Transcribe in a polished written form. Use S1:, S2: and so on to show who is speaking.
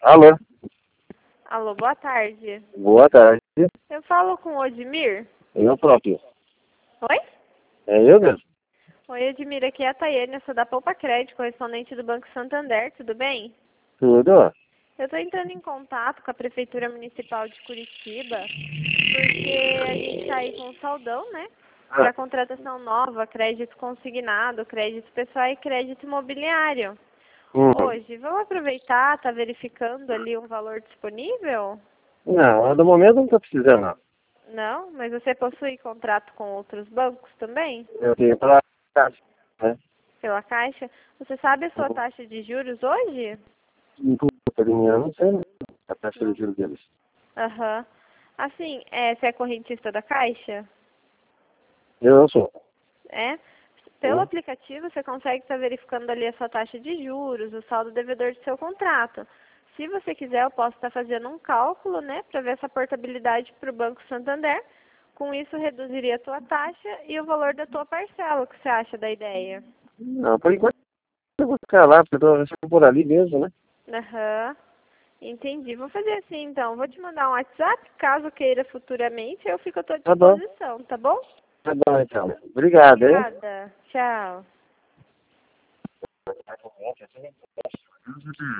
S1: Alô,
S2: Alô, boa tarde.
S1: boa tarde.
S2: Eu falo com o Odmir?
S1: Eu próprio.
S2: Oi?
S1: É eu mesmo?
S2: Oi, Odmir, aqui é a Tayane, eu sou da Poupa Crédito, correspondente do Banco Santander, tudo bem?
S1: Tudo?
S2: Eu estou entrando em contato com a Prefeitura Municipal de Curitiba, porque a gente está aí com um saldão, né? Para contratação nova, crédito consignado, crédito pessoal e crédito imobiliário. Hoje, vamos aproveitar, tá verificando ali um valor disponível?
S1: Não, no momento não estou precisando, não.
S2: Não? Mas você possui contrato com outros bancos também?
S1: Eu tenho para casa, né?
S2: Pela Caixa? Você sabe a sua taxa de juros hoje?
S1: Puta, eu não sei, né? A taxa de
S2: Não.
S1: juros deles.
S2: Aham. Assim, você é correntista da Caixa?
S1: Eu sou.
S2: É? Pelo aplicativo você consegue estar verificando ali a sua taxa de juros, o saldo devedor do seu contrato. Se você quiser, eu posso estar fazendo um cálculo, né, para ver essa portabilidade para o Banco Santander. Com isso, reduziria a tua taxa e o valor da tua parcela. O que você acha da ideia?
S1: Não, por enquanto eu vou ficar lá, porque eu estou por ali mesmo, né?
S2: Aham. Entendi. Vou fazer assim, então. Vou te mandar um WhatsApp, caso queira futuramente, eu fico à tua
S1: Tá bom.
S2: disposição, tá bom?
S1: Tá bom, então. Obrigado, hein?
S2: Obrigada. Tchau.